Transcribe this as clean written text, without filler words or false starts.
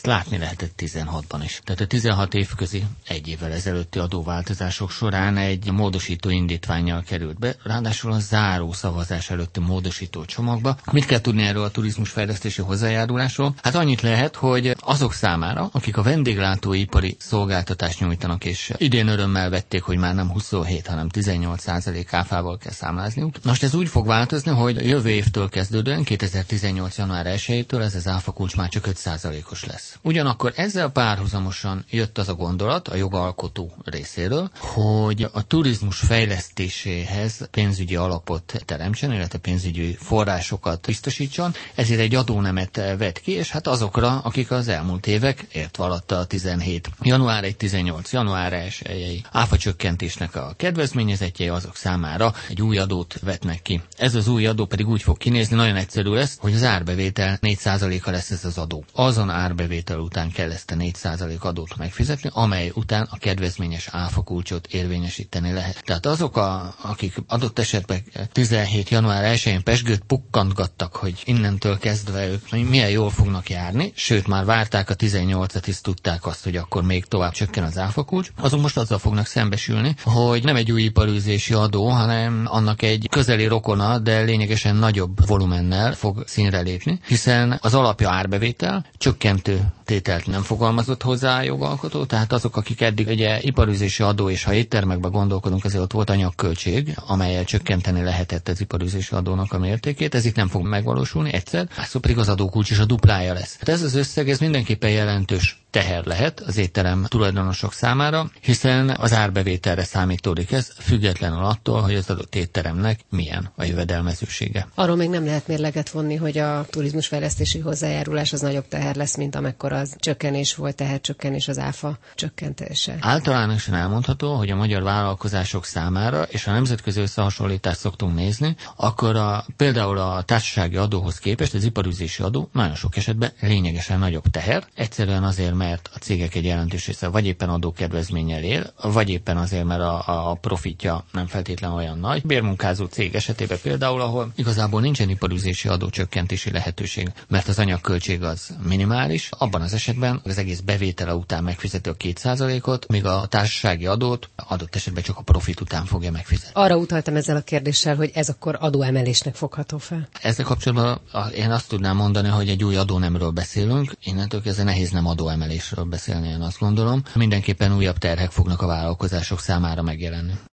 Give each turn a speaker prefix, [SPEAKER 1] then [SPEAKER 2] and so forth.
[SPEAKER 1] ezt látni lehetett 16-ban is. Tehát a 16 évközi, egy évvel ezelőtti adóváltozások során egy módosító indítvánnyal került be, ráadásul a záró szavazás előtti módosító csomagba. Mit kell tudni erről a turizmusfejlesztési hozzájárulásról? Hát annyit lehet, hogy azok számára, akik a vendéglátóipari szolgáltatást nyújtanak, és idén örömmel vették, hogy már nem 27, hanem 18% áfával kell számlázniuk. Most ez úgy fog változni, hogy jövő évtől kezdődően, 2018. január 1-től ez az áfakulcs már csak 5%-os lesz. Ugyanakkor ezzel párhuzamosan jött az a gondolat a jogalkotó részéről, hogy a turizmus fejlesztéséhez pénzügyi alapot teremtsen, illetve pénzügyi forrásokat biztosítson, ezért egy adónemet vett ki, és hát azokra, akik az elmúlt évek, értve alatta a 17. január 1-18. január 1 áfa csökkentésnek a kedvezményezettjei, azok számára egy új adót vetnek ki. Ez az új adó pedig úgy fog kinézni, nagyon egyszerű lesz, hogy az árbevétel 4%-a lesz ez az adó. Azon árbevétel után kell ezt a 4% adót megfizetni, amely után a kedvezményes áfakulcsot érvényesíteni lehet. Tehát azok, akik adott esetben 17. január 1-én pezsgőt pukkantgattak, hogy innentől kezdve ők milyen jól fognak járni, sőt már várták a 18-at, és tudták azt, hogy akkor még tovább csökken az áfakulcs, azok most azzal fognak szembesülni, hogy nem egy új iparűzési adó, hanem annak egy közeli rokona, de lényegesen nagyobb volumennel fog színre lépni, hiszen az alapja árbevétel, csökkentő tételt nem fogalmazott hozzá a jogalkotó, tehát azok, akik eddig ugye iparűzési adó, és ha éttermekben gondolkodunk, azért ott volt anyagköltség, amellyel csökkenteni lehetett az iparűzési adónak a mértékét, ez itt nem fog megvalósulni egyszer, szóval pedig az adókulcs is a duplája lesz. Tehát ez az összeg, ez mindenképpen jelentős teher lehet az étterem tulajdonosok számára, hiszen az árbevételre számítódik ez, függetlenül attól, hogy az adott étteremnek milyen a jövedelmezősége.
[SPEAKER 2] Arról még nem lehet mérleget vonni, hogy a turizmusfejlesztési hozzájárulás az nagyobb teher lesz, mint amekkora az csökkenés volt, tehercsökkenés, az áfa csökkentése.
[SPEAKER 1] Általánosan elmondható, hogy a magyar vállalkozások számára, és a nemzetközi összehasonlítást szoktunk nézni, akkor például a társasági adóhoz képest az iparűzési adó nagyon sok esetben lényegesen nagyobb teher, egyszerűen azért, mert a cégek egy jelentős része vagy éppen adókedvezménnyel él, vagy éppen azért, mert a profitja nem feltétlenül olyan nagy. Bérmunkázó cég esetében például, ahol igazából nincsen iparűzési adócsökkentési lehetőség, mert az anyagköltség az minimális, abban az esetben az egész bevétele után megfizeti a 2%-ot, míg a társasági adót adott esetben csak a profit után fogja megfizetni.
[SPEAKER 2] Arra utaltam ezzel a kérdéssel, hogy ez akkor adóemelésnek fogható fel.
[SPEAKER 1] Ezzel kapcsolatban én azt tudnám mondani, hogy egy új adónemről beszélünk, innentől kezdve nehéz nem adóemelésről beszélni, én azt gondolom. Mindenképpen újabb terhek fognak a vállalkozások számára megjelenni.